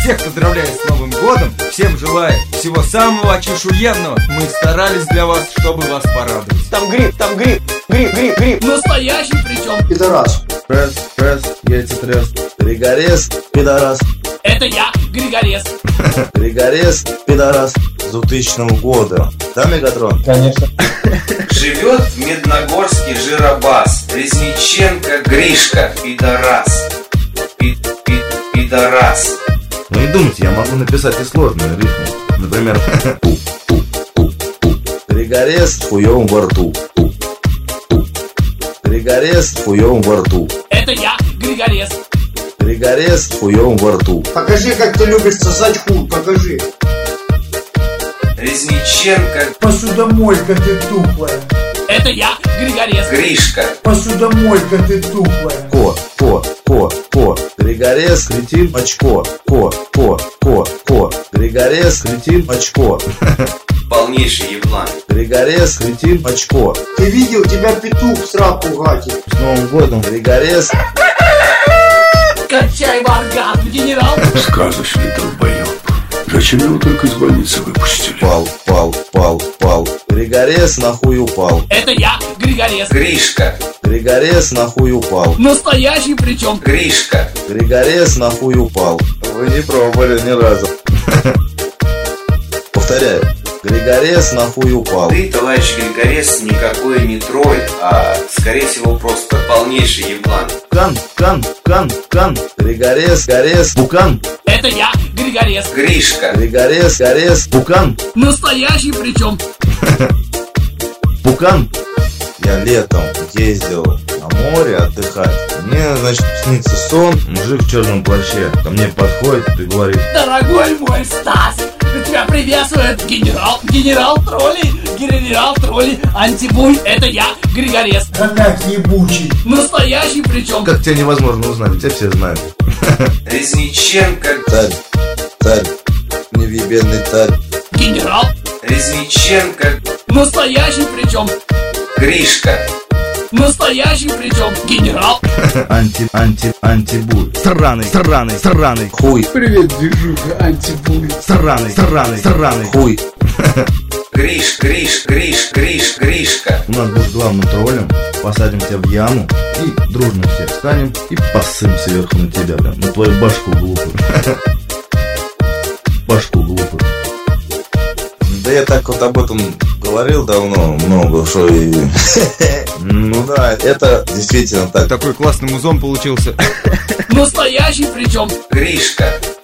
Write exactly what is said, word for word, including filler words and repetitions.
Всех поздравляю с Новым годом, всем желаю всего самого чешуенного. Мы старались для вас, чтобы вас порадовать. Там гриб, там гриб, гриб, гриб, гриб. Настоящий причем. Пидорас. Пресс, пресс, яйца тресс. Григорес, пидорас. Это я, Григорес. Григорес, пидорас. С двухтысячного года. Да, Мегатрон? Конечно. Живет в Медногорске Жиробас. Резниченко Гришка, пидорас. Пи -пи Пидорас. Ну не думайте, я могу написать и сложные рифмы. Например, ту, ту, ту, ту. Григорес с хуёвым во рту. Ту, ту. Григорес с хуёвым во рту. Это я, Григорес. Григорес с хуёвым во рту. Покажи, как ты любишь сосать хуй, покажи. Резниченко Посудомойка ты туплая. Это я, Григорес. Гришка. Посудомойка ты туплая. Ко, ко, ко, ко. Григорес, кретин, очко. Ко, ко, ко, ко. Григорес, кретин, очко. Полнейший еблан. Григорес, кретин, очко. Ты видел, тебя петух в сраку гатит. С Новым годом, Григорес. Качай варган, генерал. Сказочный долбоёб. Зачем его только из больницы выпустили? Пал, пал, пал, пал. Григорес нахуй упал. Это я, Григорес. Гришка. Григорес нахуй упал. Настоящий причем. Гришка. Григорес нахуй упал. Вы не пробовали ни разу. Повторяю. Григорес нахуй упал. Ты, товарищ Григорес, никакой не тролль, а, скорее всего, просто полнейший еблан. Кан, кан, кан, кан. Григорес, горес, букан. Это я, Григорес. Гришка. Григорес, горес, букан. Настоящий причем. Букан. Я летом ездил на море отдыхать. Мне, значит, снится сон. Мужик в черном плаще ко мне подходит и говорит: Дорогой мой Стас, тебя приветствует генерал, генерал троллей, генерал троллей, антибуй, это я, Григорес. Как ебучий. Настоящий причем. Как тебя невозможно узнать, тебя все знают. Резниченко. Царь, царь, невъебенный царь. Генерал. Резниченко. Настоящий причем. Гришка. Настоящий причем. Генерал. Анти, анти, антибуй. Сраный, сраный, сраный. Хуй. Привет, движуха, антибуй. Сраный, сраный, сраный. Хуй. Гриш, Гриш, Гриш, Гриш, Гришка. У нас будешь главным троллем. Посадим тебя в яму и дружно все встанем и посым сверху на тебя, прям, на твою башку глупую. Башку глупую. Да я так вот об этом говорил давно, много, что и... Ну да, это действительно так. Такой классный музон получился. Настоящий причем. Гришка.